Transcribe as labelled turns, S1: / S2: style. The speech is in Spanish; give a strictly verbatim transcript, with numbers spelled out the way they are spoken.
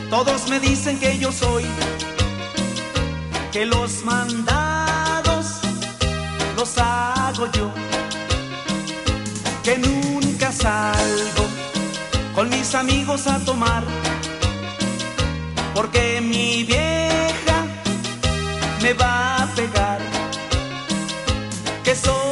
S1: Todos me dicen que yo soy, que los mandados los hago yo, que nunca salgo con mis amigos a tomar, porque mi vieja me va a pegar, que soy